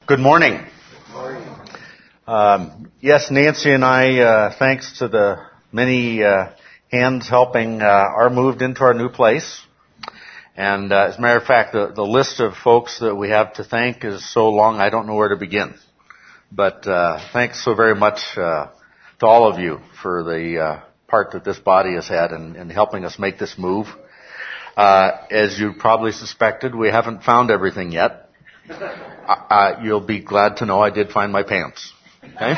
Good morning. Yes, Nancy and I, thanks to the many hands helping, are moved into our new place. And as a matter of fact, the list of folks that we have to thank is so long I don't know where to begin. But thanks so very much to all of you for the part that this body has had in helping us make this move. As you probably suspected, we haven't found everything yet. You'll be glad to know I did find my pants. Okay?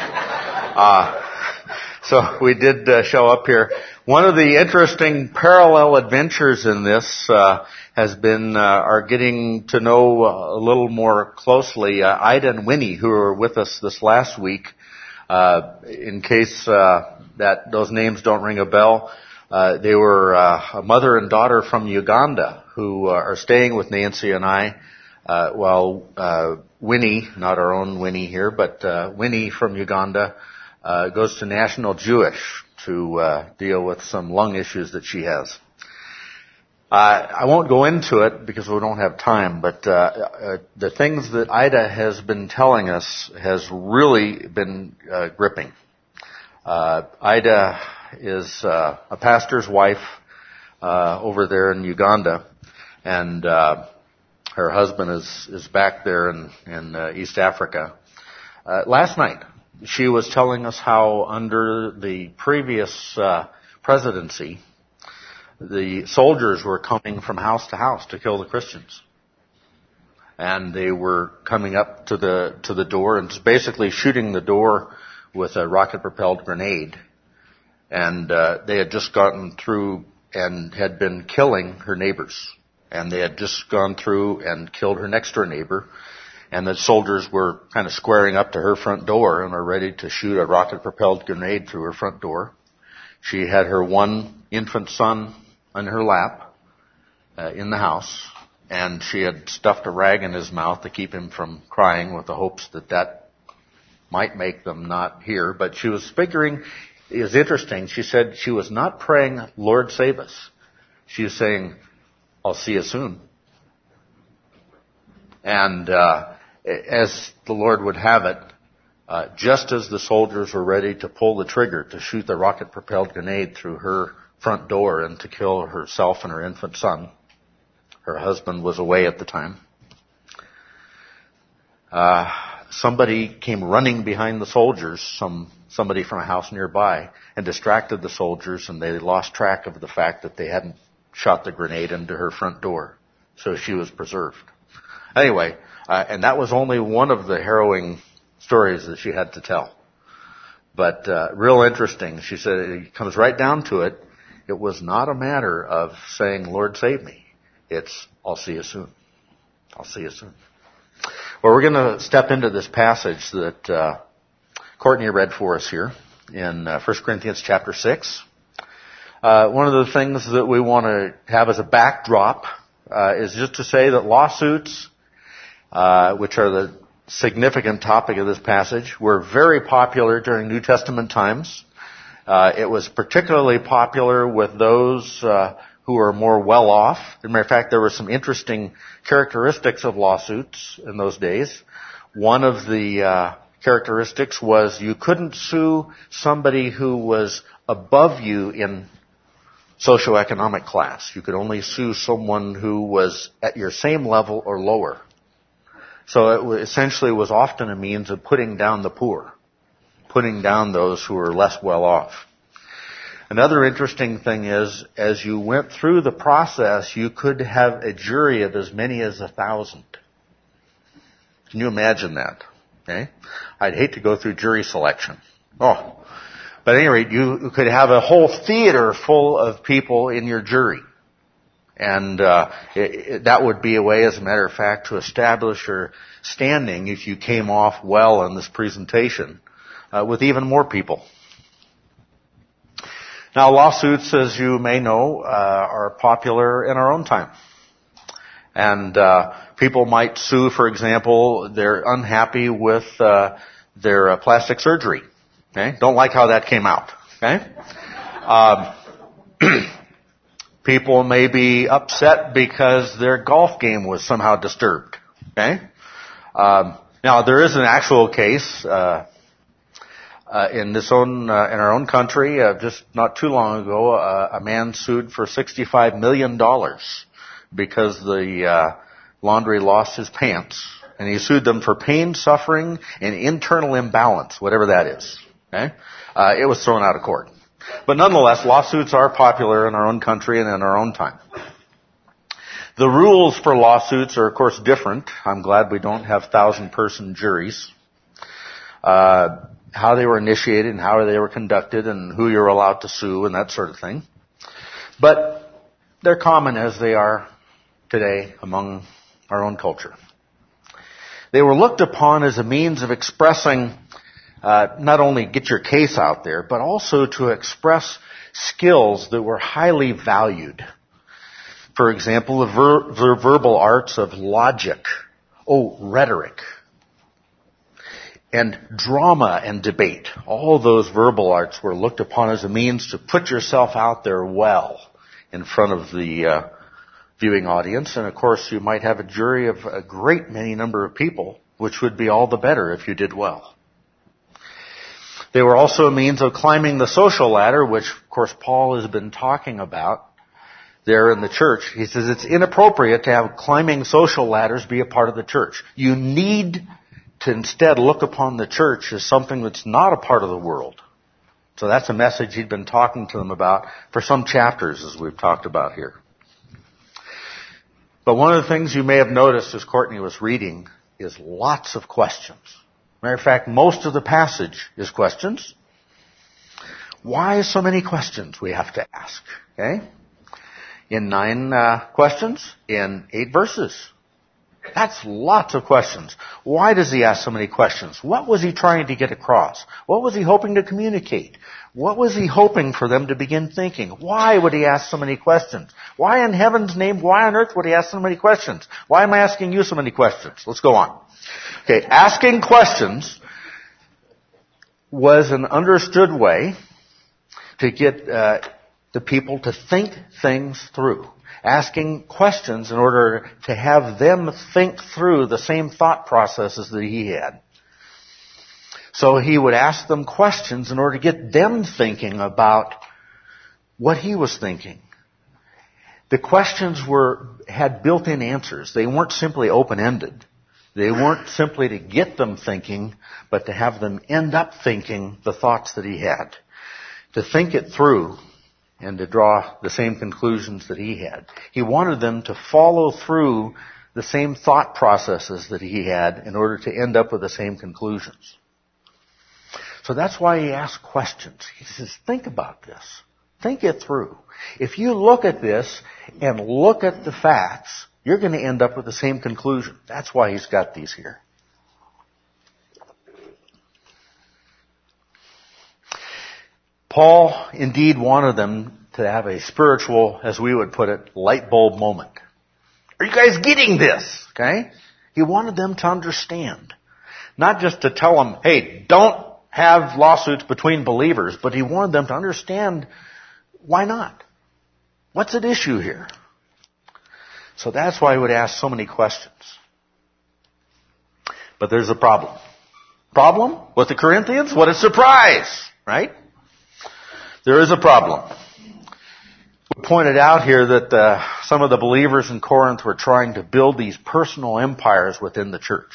So we did show up here. One of the interesting parallel adventures in this has been our getting to know a little more closely Ida and Winnie, who were with us this last week. In case that those names don't ring a bell, they were a mother and daughter from Uganda who are staying with Nancy and I. While Winnie, not our own Winnie here, but Winnie from Uganda, goes to National Jewish to deal with some lung issues that she has. I won't go into it because we don't have time, but the things that Ida has been telling us has really been gripping. Ida is a pastor's wife over there in Uganda, and her husband is back there in East Africa. Last night, she was telling us how under the previous presidency, the soldiers were coming from house to house to kill the Christians. And they were coming up to the door and basically shooting the door with a rocket-propelled grenade. And they had just gotten through and had been killing her neighbors. And they had just gone through and killed her next door neighbor. And the soldiers were kind of squaring up to her front door and were ready to shoot a rocket-propelled grenade through her front door. She had her one infant son on her lap in the house. And she had stuffed a rag in his mouth to keep him from crying with the hopes that might make them not hear. But she was figuring, it was interesting, she said she was not praying, Lord save us. She was saying, I'll see you soon. And as the Lord would have it, just as the soldiers were ready to pull the trigger to shoot the rocket-propelled grenade through her front door and to kill herself and her infant son, her husband was away at the time, somebody came running behind the soldiers, somebody from a house nearby, and distracted the soldiers, and they lost track of the fact that they hadn't shot the grenade into her front door. So she was preserved. Anyway, and that was only one of the harrowing stories that she had to tell. But real interesting. She said it comes right down to it. It was not a matter of saying, Lord, save me. It's, I'll see you soon. I'll see you soon. Well, we're going to step into this passage that Courtney read for us here in 1 Corinthians chapter 6. One of the things that we want to have as a backdrop is just to say that lawsuits, which are the significant topic of this passage, were very popular during New Testament times. It was particularly popular with those who are more well off. As a matter of fact, there were some interesting characteristics of lawsuits in those days. One of the characteristics was you couldn't sue somebody who was above you in socioeconomic class. You could only sue someone who was at your same level or lower. So it essentially was often a means of putting down the poor, putting down those who were less well off. Another interesting thing is, as you went through the process, you could have a jury of as many as 1,000. Can you imagine that? Okay? I'd hate to go through jury selection. But at any rate, you could have a whole theater full of people in your jury. And that would be a way, as a matter of fact, to establish your standing if you came off well in this presentation with even more people. Now, lawsuits, as you may know, are popular in our own time. And people might sue, for example, they're unhappy with their plastic surgery. Okay? Don't like how that came out. Okay? People may be upset because their golf game was somehow disturbed. Okay? Now, there is an actual case in our own country. Just not too long ago, a man sued for $65 million because the laundry lost his pants, and he sued them for pain, suffering, and internal imbalance, whatever that is. Okay, it was thrown out of court, but nonetheless, lawsuits are popular in our own country and in our own time. The rules for lawsuits are, of course, different. I'm glad we don't have 1,000-person juries. How they were initiated and how they were conducted and who you're allowed to sue and that sort of thing. But they're common as they are today among our own culture. They were looked upon as a means of expressing, not only get your case out there, but also to express skills that were highly valued. For example, the verbal arts of logic, rhetoric, and drama and debate. All those verbal arts were looked upon as a means to put yourself out there well in front of the viewing audience. And of course, you might have a jury of a great many number of people, which would be all the better if you did well. They were also a means of climbing the social ladder, which of course Paul has been talking about there in the church. He says it's inappropriate to have climbing social ladders be a part of the church. You need to instead look upon the church as something that's not a part of the world. So that's a message he'd been talking to them about for some chapters, as we've talked about here. But one of the things you may have noticed as Courtney was reading is lots of questions. Matter of fact, most of the passage is questions. Why so many questions we have to ask? Okay? In 9 questions, in 8 verses. That's lots of questions. Why does he ask so many questions? What was he trying to get across? What was he hoping to communicate? What was he hoping for them to begin thinking? Why would he ask so many questions? Why in heaven's name, why on earth would he ask so many questions? Why am I asking you so many questions? Let's go on. Okay, asking questions was an understood way to get the people to think things through. Asking questions in order to have them think through the same thought processes that he had. So he would ask them questions in order to get them thinking about what he was thinking. The questions had built-in answers. They weren't simply open-ended. They weren't simply to get them thinking, but to have them end up thinking the thoughts that he had. To think it through and to draw the same conclusions that he had. He wanted them to follow through the same thought processes that he had in order to end up with the same conclusions. So that's why he asked questions. He says, think about this. Think it through. If you look at this and look at the facts, you're going to end up with the same conclusion. That's why he's got these here. Paul indeed wanted them to have a spiritual, as we would put it, light bulb moment. Are you guys getting this? Okay? He wanted them to understand. Not just to tell them, hey, don't have lawsuits between believers, but he wanted them to understand why not? What's at issue here? So that's why he would ask so many questions. But there's a problem. Problem with the Corinthians? What a surprise! Right? There is a problem. We pointed out here that some of the believers in Corinth were trying to build these personal empires within the church.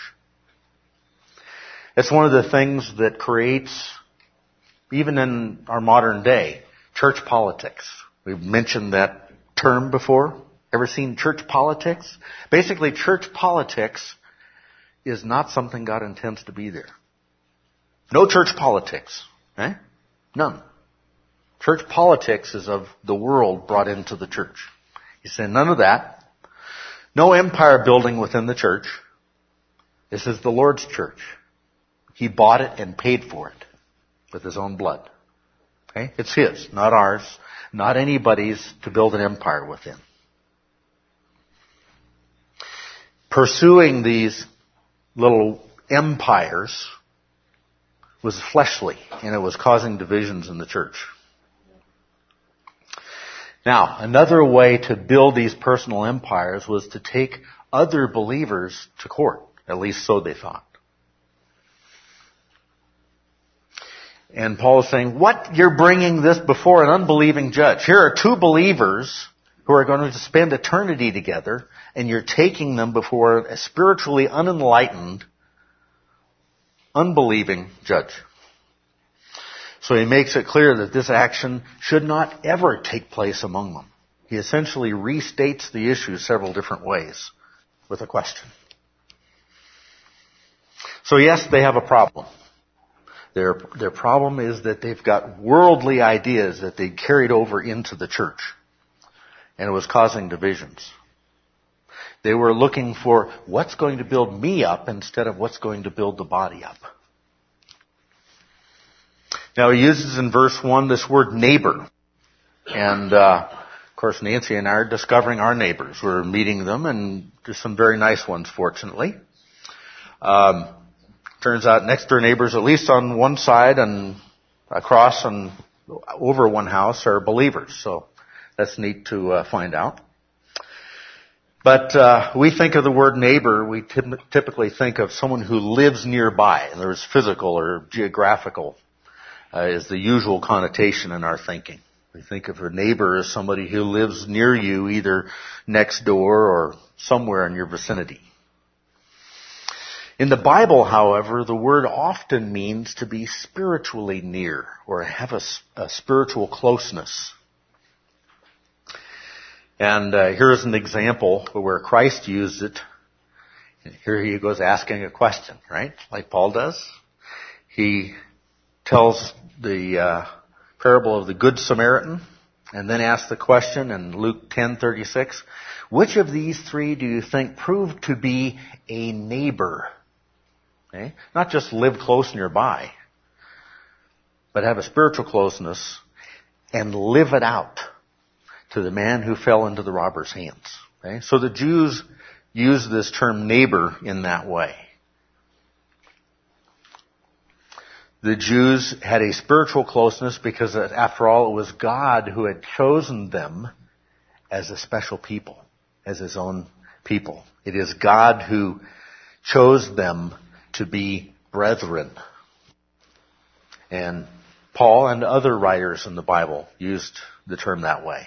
It's one of the things that creates, even in our modern day, church politics. We've mentioned that term before. Ever seen church politics? Basically, church politics is not something God intends to be there. No church politics. Eh? None. Church politics is of the world brought into the church. He said none of that. No empire building within the church. This is the Lord's church. He bought it and paid for it with his own blood. Okay? It's his, not ours, not anybody's to build an empire within. Pursuing these little empires was fleshly, and it was causing divisions in the church. Now, another way to build these personal empires was to take other believers to court. At least so they thought. And Paul is saying, what? You're bringing this before an unbelieving judge. Here are two believers who are going to spend eternity together, and you're taking them before a spiritually unenlightened, unbelieving judge. So he makes it clear that this action should not ever take place among them. He essentially restates the issue several different ways with a question. So yes, they have a problem. Their problem is that they've got worldly ideas that they carried over into the church. And it was causing divisions. They were looking for what's going to build me up instead of what's going to build the body up. Now he uses in verse 1 this word neighbor. And of course Nancy and I are discovering our neighbors. We're meeting them, and there's some very nice ones, fortunately. Turns out next door neighbors, at least on one side and across and over one house, are believers. So that's neat to find out. But we think of the word neighbor, we typically think of someone who lives nearby. And there's physical or geographical is the usual connotation in our thinking. We think of a neighbor as somebody who lives near you, either next door or somewhere in your vicinity. In the Bible, however, the word often means to be spiritually near or have a spiritual closeness. And here's an example where Christ used it. Here he goes asking a question, right? Like Paul does. He tells the parable of the Good Samaritan and then asks the question in Luke 10:36, which of these three do you think proved to be a neighbor? Okay? Not just live close nearby, but have a spiritual closeness and live it out to the man who fell into the robber's hands. Okay? So the Jews use this term neighbor in that way. The Jews had a spiritual closeness because, after all, it was God who had chosen them as a special people, as his own people. It is God who chose them to be brethren. And Paul and other writers in the Bible used the term that way.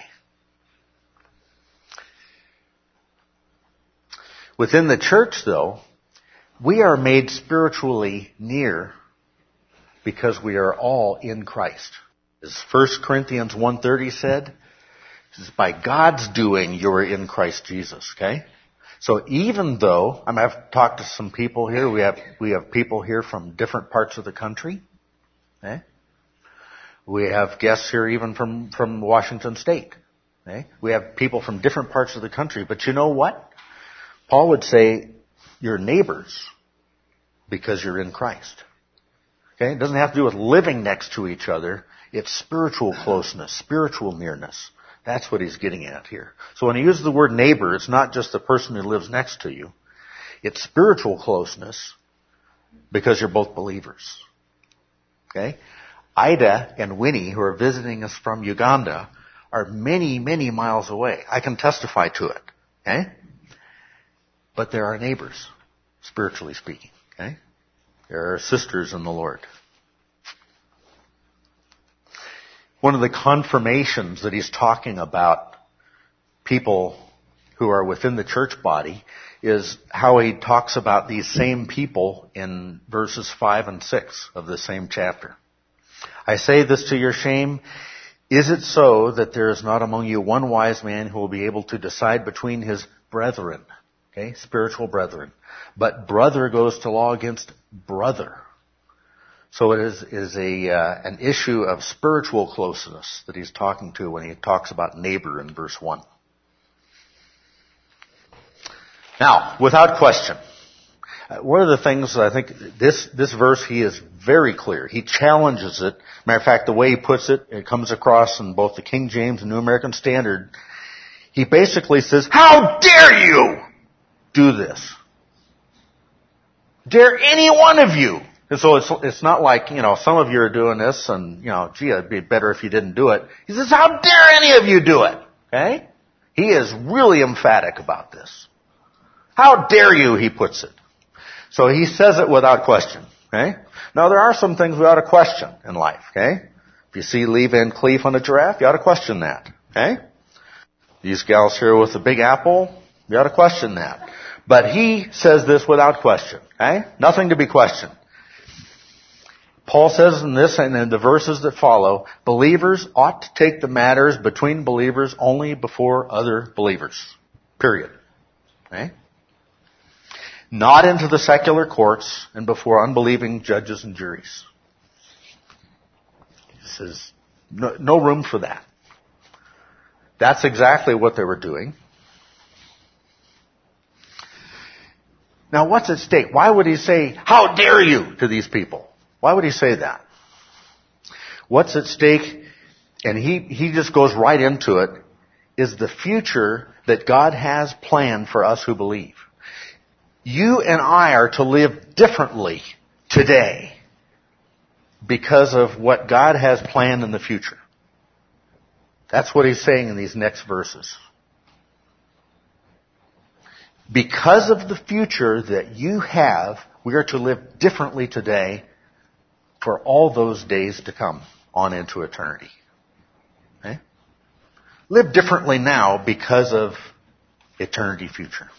Within the church, though, we are made spiritually near because we are all in Christ. As 1 Corinthians 1:30 said, it's by God's doing you are in Christ Jesus, okay? So even though, I've talked to some people here, we have people here from different parts of the country, okay? We have guests here even from Washington State, okay? We have people from different parts of the country, but you know what? Paul would say you're neighbors because you're in Christ. Okay? It doesn't have to do with living next to each other. It's spiritual closeness, spiritual nearness. That's what he's getting at here. So when he uses the word neighbor, it's not just the person who lives next to you. It's spiritual closeness because you're both believers. Okay? Ida and Winnie, who are visiting us from Uganda, are many, many miles away. I can testify to it. Okay? But they're our neighbors, spiritually speaking. Okay? They're our sisters in the Lord. One of the confirmations that he's talking about people who are within the church body is how he talks about these same people in verses 5 and 6 of the same chapter. I say this to your shame. Is it so that there is not among you one wise man who will be able to decide between his brethren? Okay, spiritual brethren. But brother goes to law against brother. So it is an issue of spiritual closeness that he's talking to when he talks about neighbor in verse 1. Now, without question, one of the things I think this verse, he is very clear. He challenges it. Matter of fact, the way he puts it, it comes across in both the King James and New American Standard. He basically says, how dare you do this? Dare any one of you? And so it's not like, some of you are doing this and, gee, it'd be better if you didn't do it. He says, how dare any of you do it? Okay? He is really emphatic about this. How dare you, he puts it. So he says it without question. Okay? Now there are some things we ought to question in life, okay? If you see Lee Van Cleef on a giraffe, you ought to question that, okay? These gals here with the big apple, you ought to question that. But he says this without question, okay? Nothing to be questioned. Paul says in this and in the verses that follow, believers ought to take the matters between believers only before other believers. Period. Okay? Not into the secular courts and before unbelieving judges and juries. He says, no room for that. That's exactly what they were doing. Now what's at stake? Why would he say, how dare you to these people? Why would he say that? What's at stake, and he just goes right into it, is the future that God has planned for us who believe. You and I are to live differently today because of what God has planned in the future. That's what he's saying in these next verses. Because of the future that you have, we are to live differently today for all those days to come on into eternity. Okay? Live differently now because of eternity future.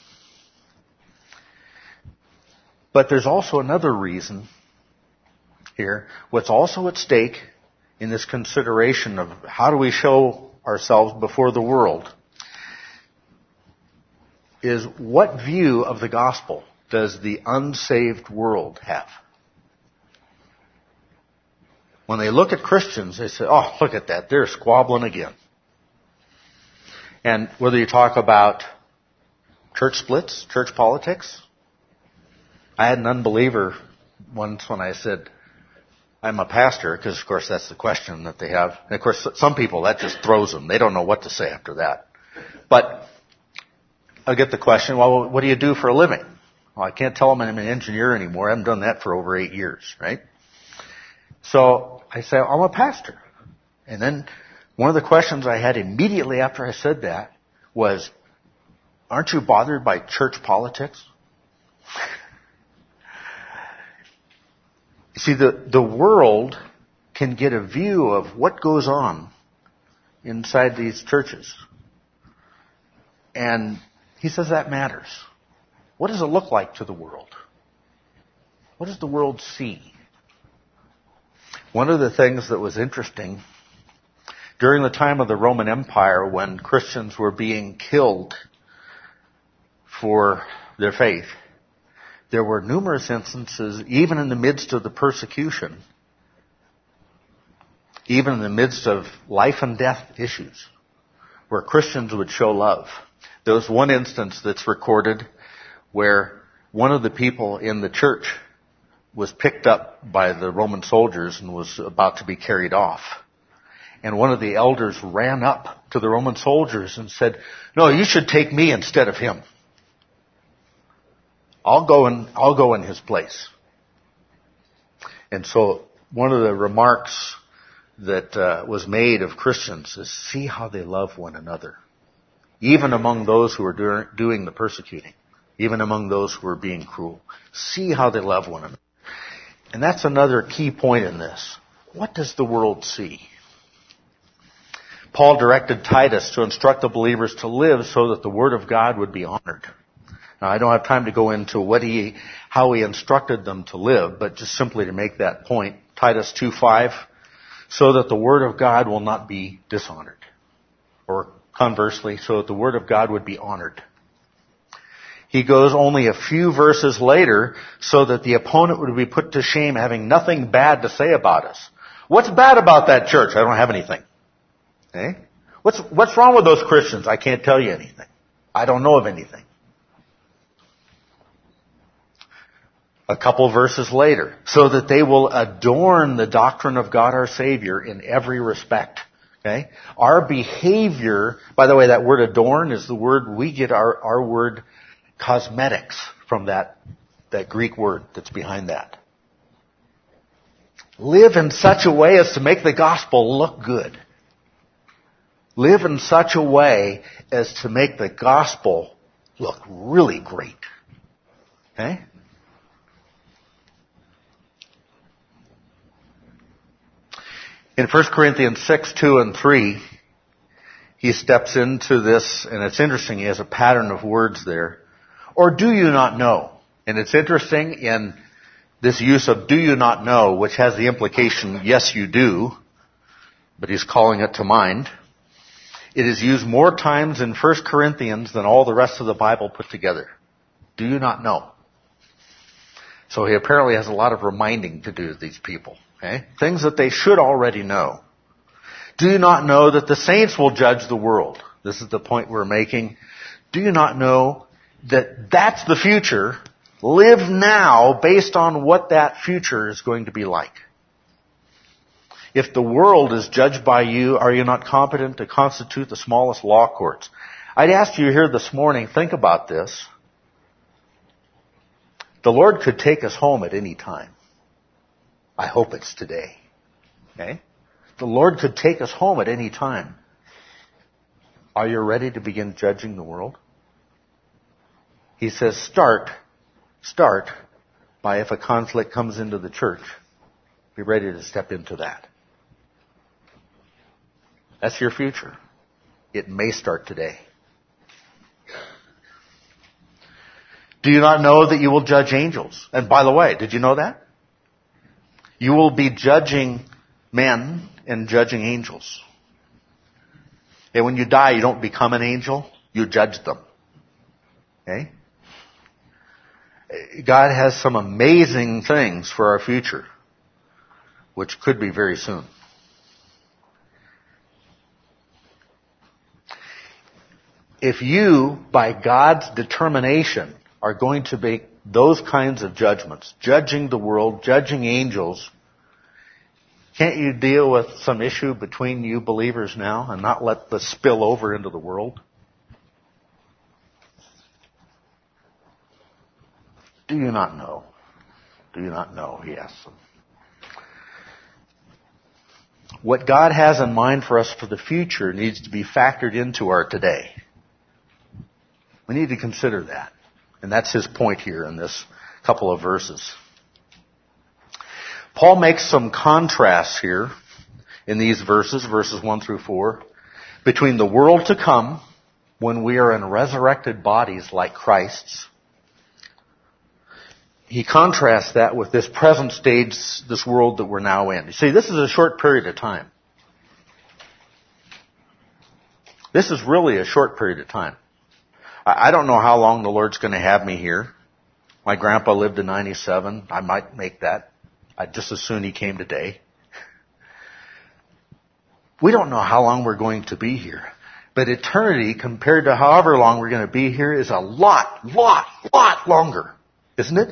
But there's also another reason here. What's also at stake in this consideration of how do we show ourselves before the world is what view of the gospel does the unsaved world have? When they look at Christians, they say, oh, look at that, they're squabbling again. And whether you talk about church splits, church politics, I had an unbeliever once when I said, I'm a pastor, because of course that's the question that they have. And of course some people, that just throws them. They don't know what to say after that. But I'll get the question, well, what do you do for a living? Well, I can't tell them I'm an engineer anymore. I haven't done that for over 8 years, right? So I say, I'm a pastor. And then one of the questions I had immediately after I said that was, aren't you bothered by church politics? See, the world can get a view of what goes on inside these churches. And he says that matters. What does it look like to the world? What does the world see? One of the things that was interesting, during the time of the Roman Empire when Christians were being killed for their faith, there were numerous instances, even in the midst of the persecution, even in the midst of life and death issues, where Christians would show love. There was one instance that's recorded where one of the people in the church was picked up by the Roman soldiers and was about to be carried off. And one of the elders ran up to the Roman soldiers and said, no, you should take me instead of him. I'll go in his place. And so one of the remarks that was made of Christians is, see how they love one another. Even among those who are doing the persecuting. Even among those who are being cruel. See how they love one another. And that's another key point in this. What does the world see? Paul directed Titus to instruct the believers to live so that the Word of God would be honored. Now, I don't have time to go into how he instructed them to live, but just simply to make that point, Titus 2:5, so that the Word of God will not be dishonored. Or conversely, so that the Word of God would be honored. He goes only a few verses later so that the opponent would be put to shame having nothing bad to say about us. What's bad about that church? I don't have anything. Okay? What's wrong with those Christians? I can't tell you anything. I don't know of anything. A couple verses later, so that they will adorn the doctrine of God our Savior in every respect. Okay? Our behavior, by the way, that word adorn is the word we get our word cosmetics from that Greek word that's behind that. Live in such a way as to make the gospel look good. Live in such a way as to make the gospel look really great. Okay? In 1 Corinthians 6, 2 and 3, he steps into this, and it's interesting, he has a pattern of words there. Or do you not know? And it's interesting in this use of do you not know, which has the implication, yes you do, but he's calling it to mind. It is used more times in 1 Corinthians than all the rest of the Bible put together. Do you not know? So he apparently has a lot of reminding to do to these people. Okay? Things that they should already know. Do you not know that the saints will judge the world? This is the point we're making. Do you not know that that's the future? Live now based on what that future is going to be like. If the world is judged by you, are you not competent to constitute the smallest law courts? I'd ask you here this morning, think about this. The Lord could take us home at any time. I hope it's today. Okay? The Lord could take us home at any time. Are you ready to begin judging the world? He says start by if a conflict comes into the church, be ready to step into that. That's your future. It may start today. Do you not know that you will judge angels? And by the way, did you know that? You will be judging men and judging angels. And when you die, you don't become an angel, you judge them. Okay? God has some amazing things for our future, which could be very soon. If you, by God's determination, are going to make those kinds of judgments, judging the world, judging angels, can't you deal with some issue between you believers now and not let this spill over into the world? Do you not know? Do you not know? He asks them. What God has in mind for us for the future needs to be factored into our today. We need to consider that. And that's his point here in this couple of verses. Paul makes some contrasts here in these verses 1 through 4, between the world to come, when we are in resurrected bodies like Christ's. He contrasts that with this present stage, this world that we're now in. You see, this is a short period of time. This is really a short period of time. I don't know how long the Lord's going to have me here. My grandpa lived to 97. I might make that. I'd just as soon he came today. We don't know how long we're going to be here. But eternity, compared to however long we're going to be here, is a lot longer. Isn't it?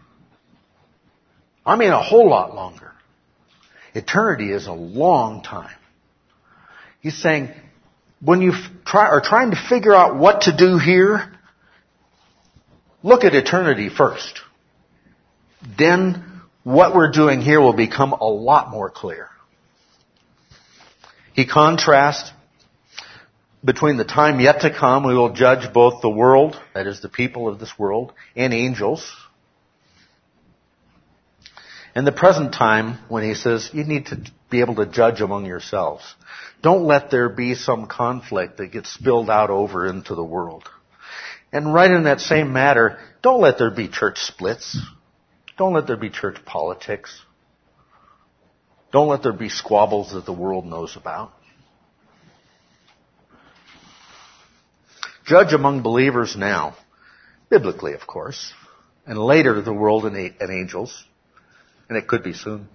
I mean, a whole lot longer. Eternity is a long time. He's saying, when you are trying to figure out what to do here, look at eternity first. Then what we're doing here will become a lot more clear. He contrasts between the time yet to come, we will judge both the world, that is the people of this world, and angels. And the present time, when he says, you need to be able to judge among yourselves. Don't let there be some conflict that gets spilled out over into the world. And right in that same matter, don't let there be church splits. Don't let there be church politics. Don't let there be squabbles that the world knows about. Judge among believers now, biblically of course, and later the world and angels, and it could be soon.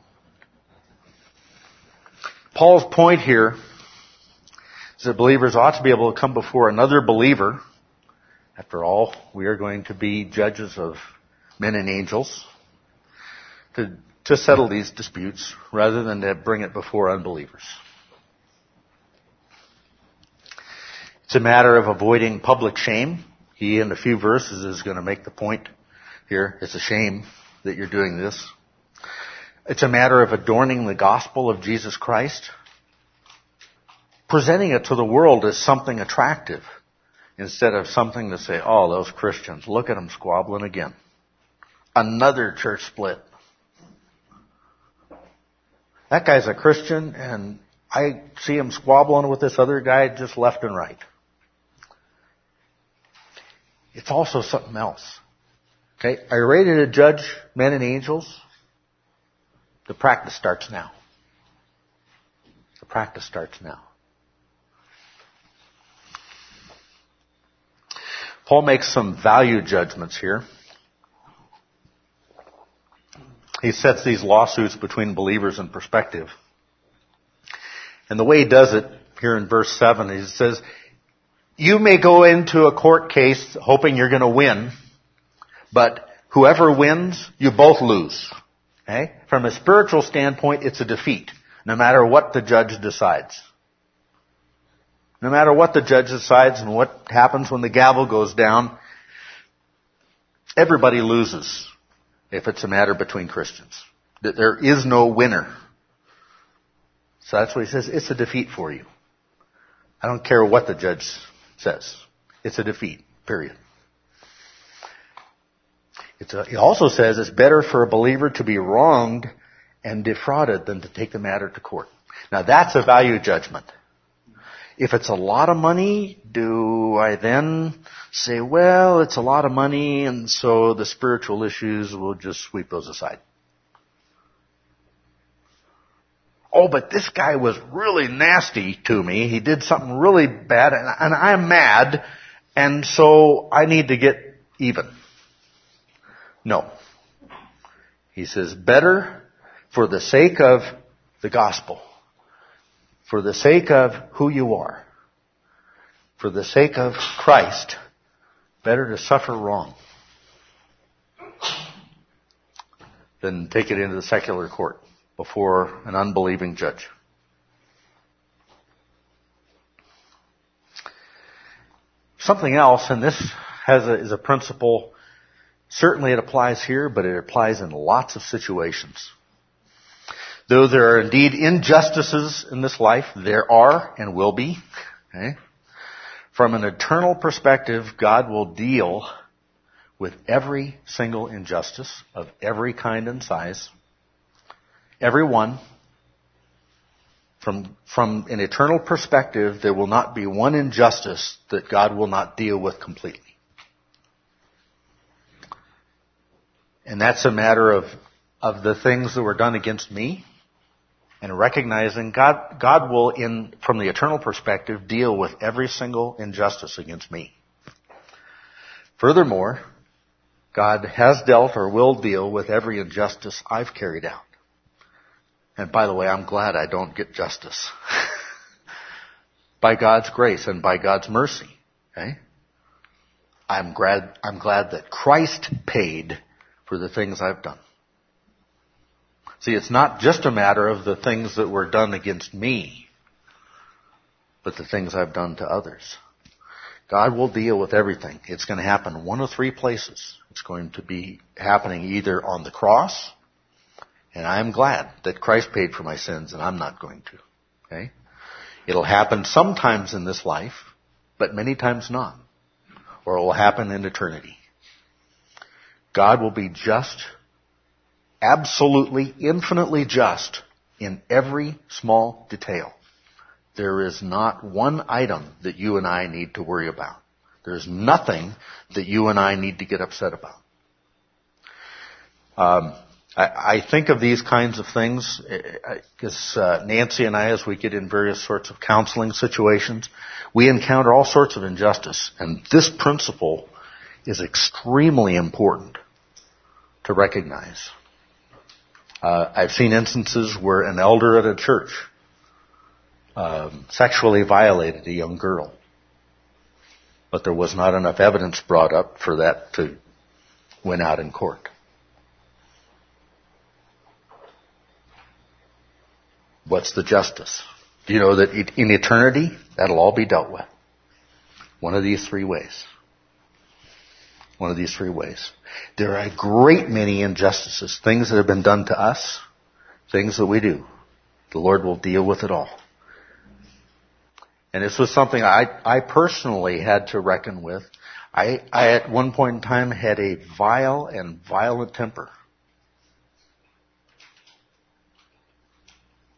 Paul's point here is that believers ought to be able to come before another believer. After all, we are going to be judges of men and angels, to settle these disputes rather than to bring it before unbelievers. It's a matter of avoiding public shame. He, in a few verses, is going to make the point here. It's a shame that you're doing this. It's a matter of adorning the gospel of Jesus Christ, presenting it to the world as something attractive instead of something to say, oh, those Christians, look at them squabbling again. Another church split. That guy's a Christian, and I see him squabbling with this other guy just left and right. It's also something else. Okay? Are you ready to judge men and angels? The practice starts now. The practice starts now. Paul makes some value judgments here. He sets these lawsuits between believers in perspective. And the way he does it here in verse 7, he says, you may go into a court case hoping you're going to win, but whoever wins, you both lose. Okay? From a spiritual standpoint, it's a defeat, no matter what the judge decides. No matter what the judge decides and what happens when the gavel goes down, everybody loses if it's a matter between Christians. There is no winner. So that's what he says. It's a defeat for you. I don't care what the judge says. It's a defeat, period. He also says it's better for a believer to be wronged and defrauded than to take the matter to court. Now that's a value judgment. If it's a lot of money, do I then say, well, it's a lot of money and so the spiritual issues, we'll just sweep those aside? Oh, but this guy was really nasty to me. He did something really bad and I'm mad and so I need to get even. No. He says, better for the sake of the gospel, for the sake of who you are, for the sake of Christ, better to suffer wrong than take it into the secular court before an unbelieving judge. Something else, and this is a principle, certainly it applies here, but it applies in lots of situations. Though there are indeed injustices in this life, there are and will be. Okay? From an eternal perspective, God will deal with every single injustice of every kind and size. Every one. From an eternal perspective, there will not be one injustice that God will not deal with completely. And that's a matter of the things that were done against me. And recognizing God will, from the eternal perspective, deal with every single injustice against me. Furthermore, God has dealt or will deal with every injustice I've carried out. And by the way, I'm glad I don't get justice. By God's grace and by God's mercy. Okay? I'm glad that Christ paid for the things I've done. See, it's not just a matter of the things that were done against me, but the things I've done to others. God will deal with everything. It's going to happen one of three places. It's going to be happening either on the cross, and I'm glad that Christ paid for my sins, and I'm not going to. Okay? It'll happen sometimes in this life, but many times not. Or it will happen in eternity. God will be just, absolutely, infinitely just in every small detail. There is not one item that you and I need to worry about. There's nothing that you and I need to get upset about. I think of these kinds of things because Nancy and I, as we get in various sorts of counseling situations, we encounter all sorts of injustice. And this principle is extremely important to recognize. I've seen instances where an elder at a church sexually violated a young girl. But there was not enough evidence brought up for that to win out in court. What's the justice? Do you know that in eternity, that'll all be dealt with? One of these three ways. One of these three ways. There are a great many injustices, things that have been done to us, things that we do. The Lord will deal with it all. And this was something I personally had to reckon with. I at one point in time had a vile and violent temper.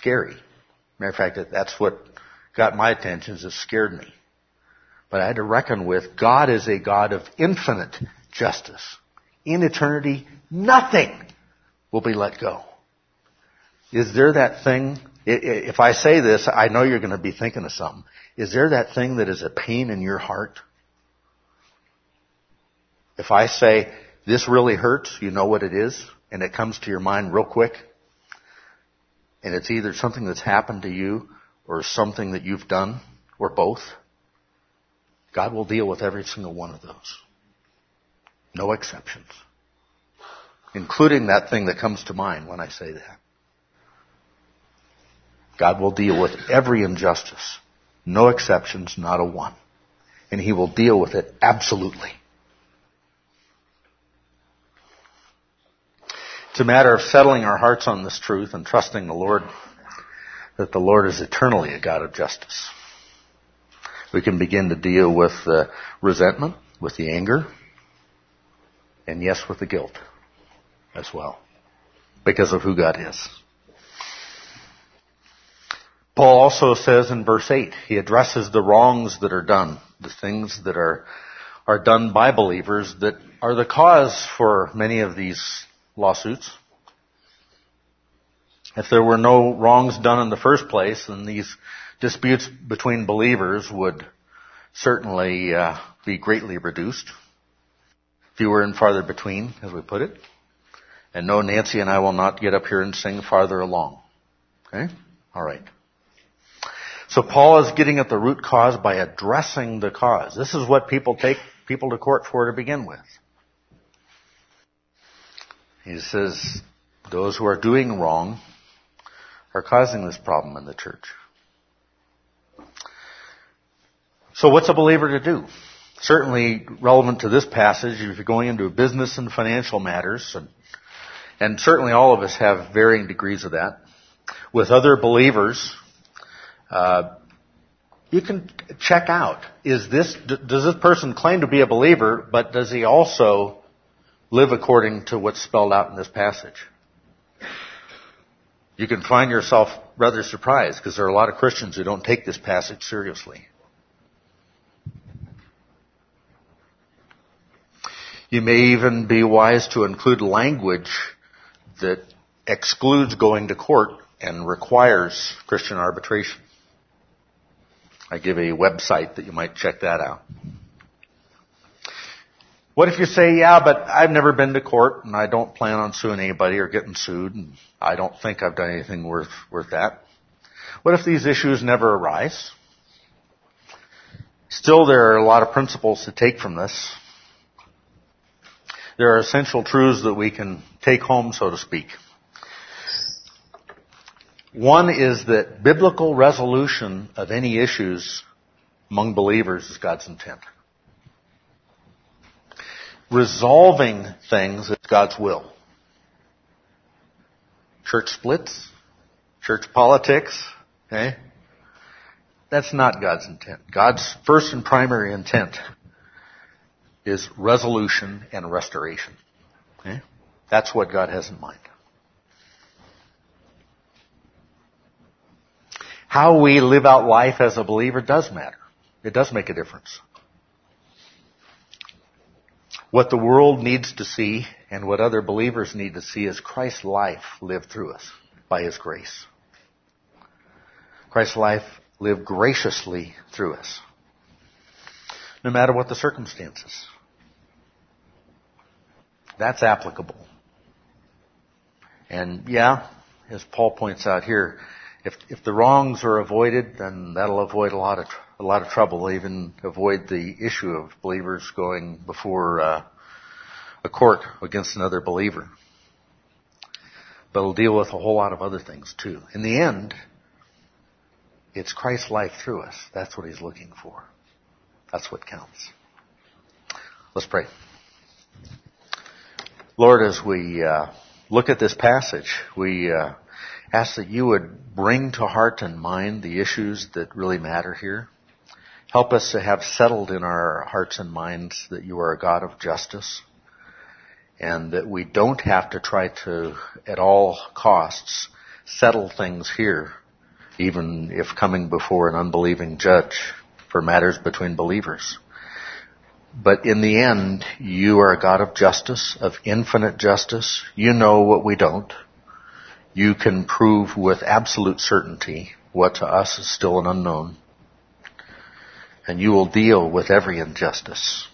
scary. Matter of fact, that's what got my attention, is it scared me. But I had to reckon with God is a God of infinite justice. In eternity, nothing will be let go. Is there that thing, if I say this, I know you're going to be thinking of something. Is there that thing that is a pain in your heart? If I say, this really hurts, you know what it is, and it comes to your mind real quick, and it's either something that's happened to you or something that you've done, or both, God will deal with every single one of those. No exceptions. Including that thing that comes to mind when I say that. God will deal with every injustice. No exceptions, not a one. And He will deal with it absolutely. It's a matter of settling our hearts on this truth and trusting the Lord, that the Lord is eternally a God of justice. We can begin to deal with the resentment, with the anger, and yes, with the guilt as well, because of who God is. Paul also says in verse 8, he addresses the wrongs that are done, the things that are done by believers that are the cause for many of these lawsuits. If there were no wrongs done in the first place, then these disputes between believers would certainly be greatly reduced. Fewer and farther between, as we put it. And no, Nancy and I will not get up here and sing farther along. Okay? All right. So Paul is getting at the root cause by addressing the cause. This is what people take people to court for to begin with. He says those who are doing wrong are causing this problem in the church. So what's a believer to do? Certainly relevant to this passage, if you're going into business and financial matters, and certainly all of us have varying degrees of that. With other believers, you can check out, does this person claim to be a believer, but does he also live according to what's spelled out in this passage? You can find yourself rather surprised, because there are a lot of Christians who don't take this passage seriously. You may even be wise to include language that excludes going to court and requires Christian arbitration. I give a website that you might check that out. What if you say, yeah, but I've never been to court and I don't plan on suing anybody or getting sued, and I don't think I've done anything worth that? What if these issues never arise? Still, there are a lot of principles to take from this. There are essential truths that we can take home, so to speak. One is that biblical resolution of any issues among believers is God's intent. Resolving things is God's will. Church splits, church politics, okay? That's not God's intent. God's first and primary intent is resolution and restoration. Okay? That's what God has in mind. How we live out life as a believer does matter. It does make a difference. What the world needs to see and what other believers need to see is Christ's life lived through us by His grace. Christ's life lived graciously through us, no matter what the circumstances. That's applicable. And yeah, as Paul points out here, if the wrongs are avoided, then that'll avoid a lot of trouble. Even avoid the issue of believers going before a court against another believer. But it'll deal with a whole lot of other things too. In the end, it's Christ's life through us. That's what He's looking for. That's what counts. Let's pray. Lord, as we look at this passage, we ask that You would bring to heart and mind the issues that really matter here. Help us to have settled in our hearts and minds that You are a God of justice, and that we don't have to try to, at all costs, settle things here, even if coming before an unbelieving judge for matters between believers. But in the end, you are a God of justice, of infinite justice. You know what we don't. You can prove with absolute certainty what to us is still an unknown. And you will deal with every injustice.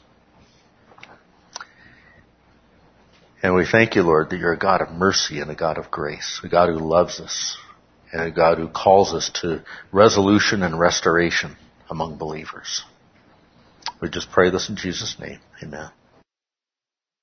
And we thank you, Lord, that you're a God of mercy and a God of grace, a God who loves us, and a God who calls us to resolution and restoration among believers. We just pray this in Jesus' name. Amen.